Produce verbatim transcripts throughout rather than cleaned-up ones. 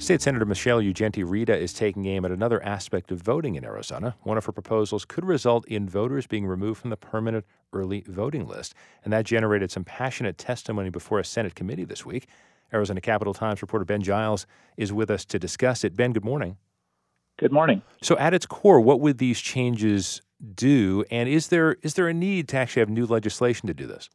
State Senator Michelle Ugenti-Rita is taking aim at another aspect of voting in Arizona. One of her proposals could result in voters being removed from the permanent early voting list, and that generated some passionate testimony before a Senate committee this week. Arizona Capitol Times reporter Ben Giles is with us to discuss it. Ben, good morning. Good morning. So at its core, what would these changes do, and is there is there a need to actually have new legislation to do this?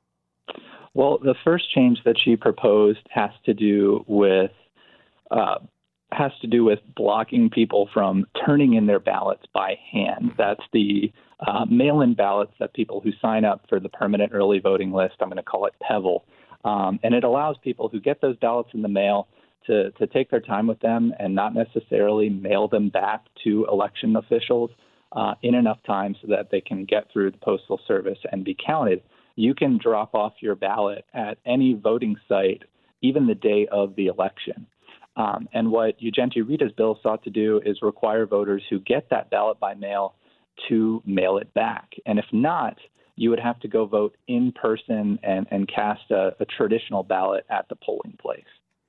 Well, the first change that she proposed has to do with uh, has to do with blocking people from turning in their ballots by hand. That's the uh, mail-in ballots that people who sign up for the permanent early voting list, I'm going to call it PEVL, um, and it allows people who get those ballots in the mail to, to take their time with them and not necessarily mail them back to election officials uh, in enough time so that they can get through the Postal Service and be counted. You can drop off your ballot at any voting site, even the day of the election. Um, and what Ugenti-Rita's bill sought to do is require voters who get that ballot by mail to mail it back. And if not, you would have to go vote in person and, and cast a, a traditional ballot at the polling place.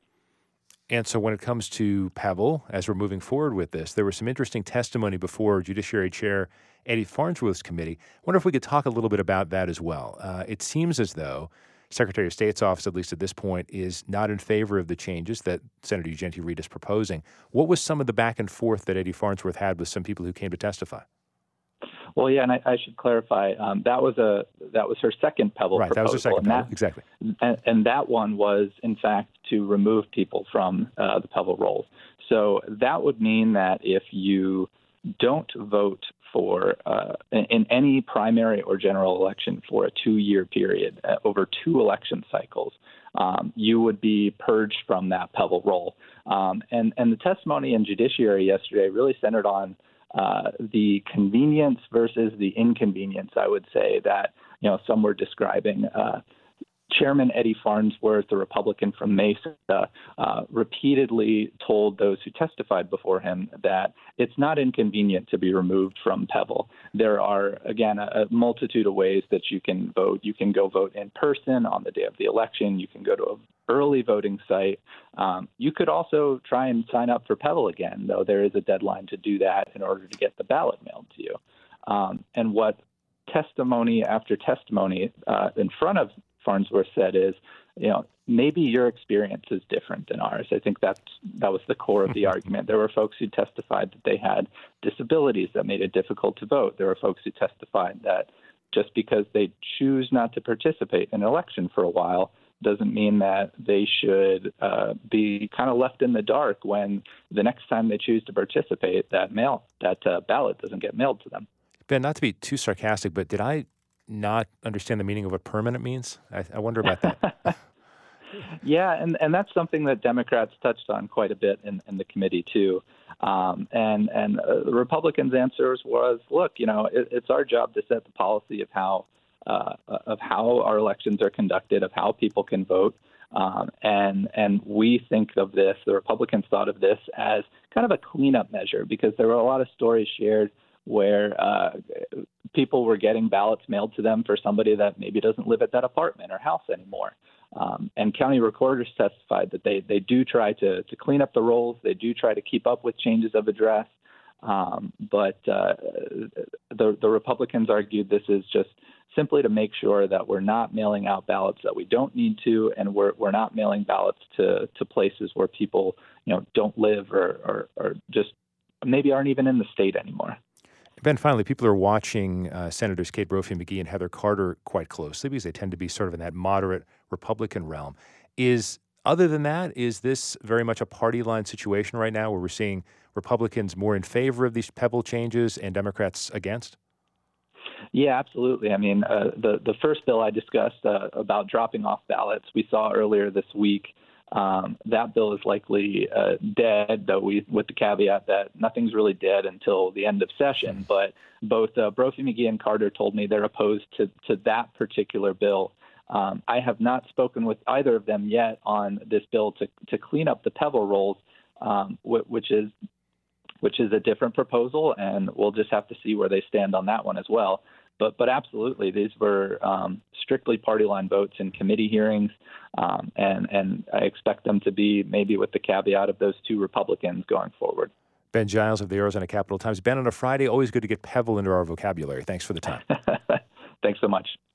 And so when it comes to PEVL, as we're moving forward with this, there was some interesting testimony before Judiciary Chair Eddie Farnsworth's committee. I wonder if we could talk a little bit about that as well. Uh, it seems as though Secretary of State's office, at least at this point, is not in favor of the changes that Senator Ugenti-Rita is proposing. What was some of the back and forth that Eddie Farnsworth had with some people who came to testify? Well, yeah, and I, I should clarify, um, that was a that was her second PEVL right, proposal. Right, that was her second and PEVL, that, exactly. And, and that one was, in fact, to remove people from uh, the PEVL rolls. So that would mean that if you don't vote for uh, in any primary or general election for a two-year period uh, over two election cycles, um, you would be purged from that PEVL roll. Um, and, and the testimony in judiciary yesterday really centered on uh, the convenience versus the inconvenience, I would say, that you know some were describing. Uh, Chairman Eddie Farnsworth, the Republican from Mesa, uh, repeatedly told those who testified before him that it's not inconvenient to be removed from PEVL. There are, again, a, a multitude of ways that you can vote. You can go vote in person on the day of the election. You can go to an early voting site. Um, you could also try and sign up for PEVL again, though there is a deadline to do that in order to get the ballot mailed to you. Um, and what testimony after testimony uh, in front of Farnsworth said is, you know, maybe your experience is different than ours. I think that's that was the core of the argument. There were folks who testified that they had disabilities that made it difficult to vote. There were folks who testified that just because they choose not to participate in an election for a while doesn't mean that they should uh, be kind of left in the dark when the next time they choose to participate, that mail that uh, ballot doesn't get mailed to them. Ben, not to be too sarcastic, but did I not understand the meaning of what permanent means? I, I wonder about that. Yeah, and, and that's something that Democrats touched on quite a bit in, in the committee, too. Um, and and uh, the Republicans' answers was, look, you know, it, it's our job to set the policy of how uh, of how our elections are conducted, of how people can vote. Um, and and we think of this, the Republicans thought of this as kind of a cleanup measure because there were a lot of stories shared where uh, people were getting ballots mailed to them for somebody that maybe doesn't live at that apartment or house anymore. Um, and county recorders testified that they, they do try to, to clean up the rolls. They do try to keep up with changes of address. Um, but uh, the, the Republicans argued this is just simply to make sure that we're not mailing out ballots that we don't need to, and we're, we're not mailing ballots to, to places where people, you know, don't live or, or, or just maybe aren't even in the state anymore. Ben, finally, people are watching uh, Senators Kate Brophy-McGee and Heather Carter quite closely because they tend to be sort of in that moderate Republican realm. Is other than that, is this very much a party line situation right now where we're seeing Republicans more in favor of these PEVL changes and Democrats against? Yeah, absolutely. I mean, uh, the the first bill I discussed uh, about dropping off ballots, we saw earlier this week. Um, that bill is likely uh, dead, though we, with the caveat that nothing's really dead until the end of session. But both uh, Brophy-McGee and Carter told me they're opposed to, to that particular bill. Um, I have not spoken with either of them yet on this bill to, to clean up the PEVL rolls, um, which is which is a different proposal, and we'll just have to see where they stand on that one as well. but but absolutely, these were um, strictly party line votes in committee hearings, um, and and I expect them to be maybe with the caveat of those two Republicans going forward. Ben Giles of the Arizona Capital Times. Ben, on a Friday, always good to get Pebble into our vocabulary. Thanks for the time. Thanks so much.